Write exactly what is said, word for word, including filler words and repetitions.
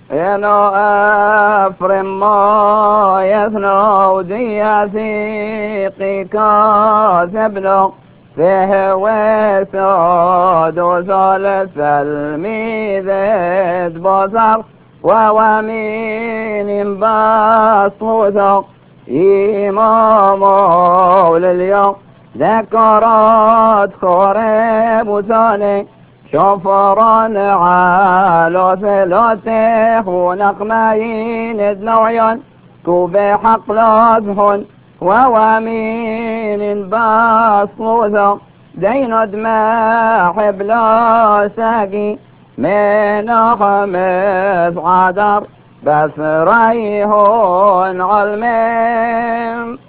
إنو أفرم ما يثنو دياثيقي كاسبنو فيه وسود وثالث الميذ بصر وومين بصوث إمام لليوم ذكرت خريب ثاني شفرا على ثلاثه ونقمين النوعيان كوبي حق لازهن ووامين بصوثا دين دماء حبلا ساقي من خمس عذر بس ريهون علمين